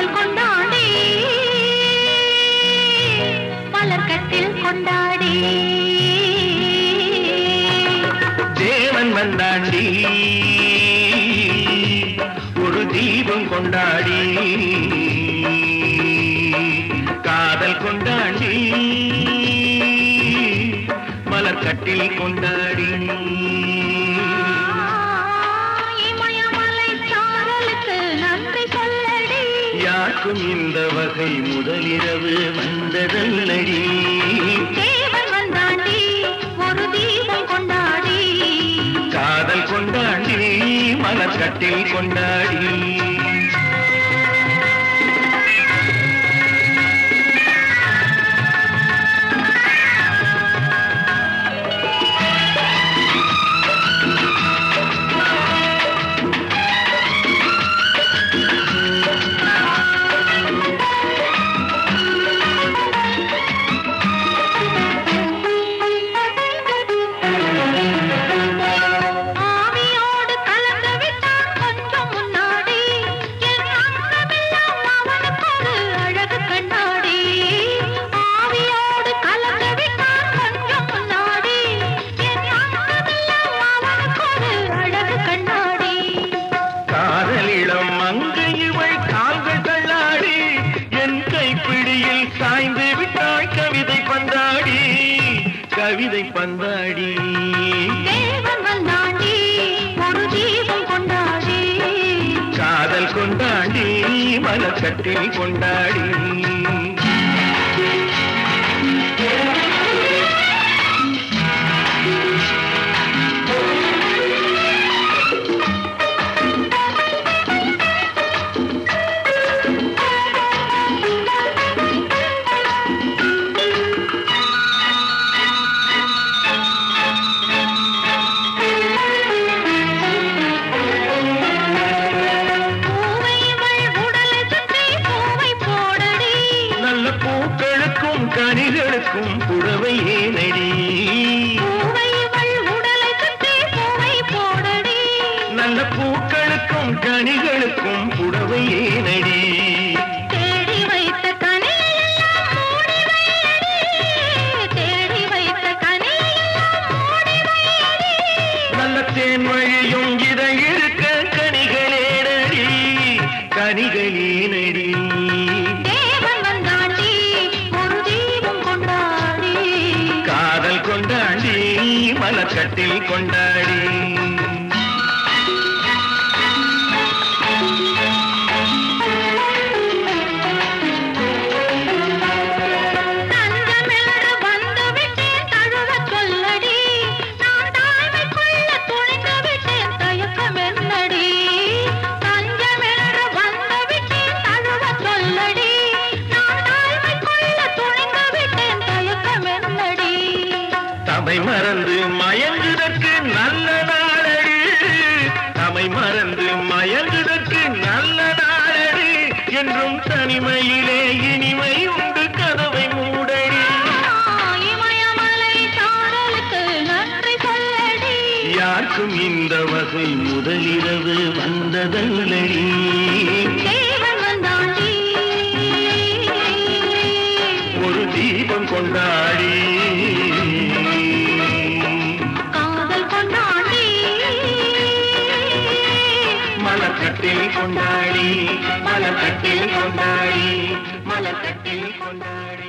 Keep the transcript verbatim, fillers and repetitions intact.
காதல் கொண்டாடி மலர்கட்டில் கொண்டாடி தேவன் வந்தாண்டி ஒரு தீபம் கொண்டாடி காதல் கொண்டாடி மலர்கட்டில் கொண்டாடி இமயமலை சாரலுக்கு நன்றி சொல்லடி யாருக்கும் இந்த வகை முதலிரவு வந்ததல்லடி தேவன் வந்தாண்டி ஒரு தீபம் கொண்டாடி காதல் கொண்டாடி மலர்கட்டில் கொண்டாடி சாய்ந்து விட்டாய் கவிதை பந்தாடி கவிதை பந்தாடி தேவன் வந்தாண்டி ஒரு தீபம் கொண்டாடி காதல் கொண்டாடி மலர்கட்டில் கொண்டாடி பூக்களுக்கும் கனிகளுக்கும் புடவை ஏனடி உடலை சுற்றி பூவை போடடி நல்ல பூக்களுக்கும் கனிகளுக்கும் புடவை ஏனடி தேடி வைத்த கனியெல்லாம் மூடி வையடி தேடி வைத்த கனியெல்லாம் மூடி வையடி நல்ல தேன் வழியும் இதை இருக்க கனிகளேனடி கனிகளேனடி கொண்டாடி மலர்கட்டில் கொண்டாடி தஞ்சமென்று வந்து விட்டேன் தழுவ சொல்லடி நான் தாய்மைக்குள்ள துணிந்து விட்டேன் தயக்கம் என்னடி தஞ்சமென்று வந்து விட்டேன் தழுவ சொல்லடி நான் தாய்மைக்குள்ள துணிந்து விட்டேன் தயக்கம் என்னடி தமை மறந்து மயங்குதற்கு நல்ல நாளடி தமை மறந்து மயங்குதற்கு நல்ல நாளடி என்றும் தனிமையிலே இனிமை உண்டு கதவை மூடடி இமயமலை சாரலுக்கு நன்றி சொல்லடி யாருக்கும் இந்த வகை முதலிரவு வந்ததல்லடி தேவன் வந்தாண்டி ஒரு தீபம் கொண்டாடி மலர்கட்டில் கொண்டாடி மலர்கட்டில் கொண்டாடி மலர்கட்டில் கொண்டாடி